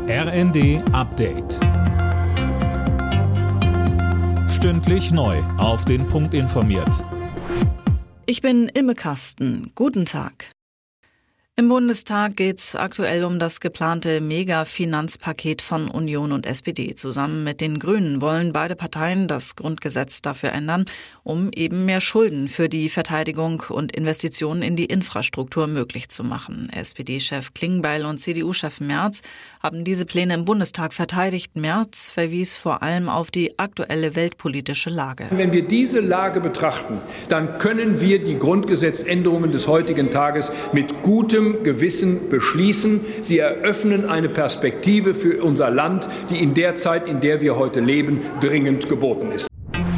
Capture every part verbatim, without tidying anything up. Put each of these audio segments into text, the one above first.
R N D Update. Stündlich neu auf den Punkt informiert. Ich bin Imme Kasten. Guten Tag. Im Bundestag geht es aktuell um das geplante Mega-Finanzpaket von Union und S P D. Zusammen mit den Grünen wollen beide Parteien das Grundgesetz dafür ändern, um eben mehr Schulden für die Verteidigung und Investitionen in die Infrastruktur möglich zu machen. S P D-Chef Klingbeil und C D U-Chef Merz haben diese Pläne im Bundestag verteidigt. Merz verwies vor allem auf die aktuelle weltpolitische Lage. Wenn wir diese Lage betrachten, dann können wir die Grundgesetzänderungen des heutigen Tages mit gutem Gewissen beschließen. Sie eröffnen eine Perspektive für unser Land, die in der Zeit, in der wir heute leben, dringend geboten ist.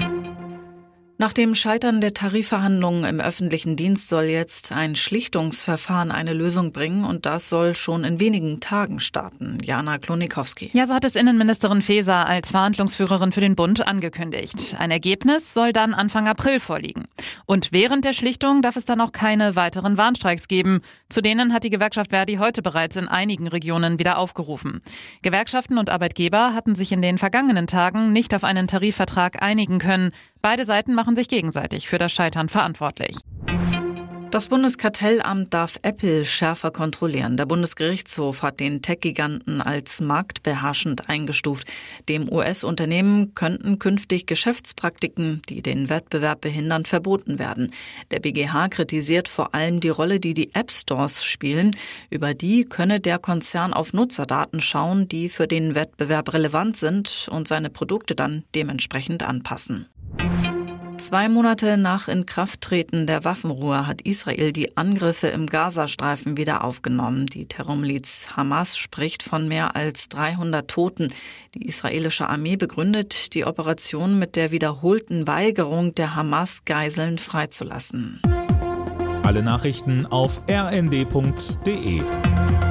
Nach dem Scheitern der Tarifverhandlungen im öffentlichen Dienst soll jetzt ein Schlichtungsverfahren eine Lösung bringen und das soll schon in wenigen Tagen starten. Jana Klonikowski. Ja, so hat es Innenministerin Faeser als Verhandlungsführerin für den Bund angekündigt. Ein Ergebnis soll dann Anfang April vorliegen. Und während der Schlichtung darf es dann auch keine weiteren Warnstreiks geben. Zu denen hat die Gewerkschaft Verdi heute bereits in einigen Regionen wieder aufgerufen. Gewerkschaften und Arbeitgeber hatten sich in den vergangenen Tagen nicht auf einen Tarifvertrag einigen können. Beide Seiten machen sich gegenseitig für das Scheitern verantwortlich. Das Bundeskartellamt darf Apple schärfer kontrollieren. Der Bundesgerichtshof hat den Tech-Giganten als marktbeherrschend eingestuft. Dem U S-Unternehmen könnten künftig Geschäftspraktiken, die den Wettbewerb behindern, verboten werden. Der B G H kritisiert vor allem die Rolle, die die App-Stores spielen. Über die könne der Konzern auf Nutzerdaten schauen, die für den Wettbewerb relevant sind und seine Produkte dann dementsprechend anpassen. Zwei Monate nach Inkrafttreten der Waffenruhe hat Israel die Angriffe im Gazastreifen wieder aufgenommen. Die Terrormiliz Hamas spricht von mehr als dreihundert Toten. Die israelische Armee begründet die Operation mit der wiederholten Weigerung der Hamas, Geiseln freizulassen. Alle Nachrichten auf r n d punkt d e.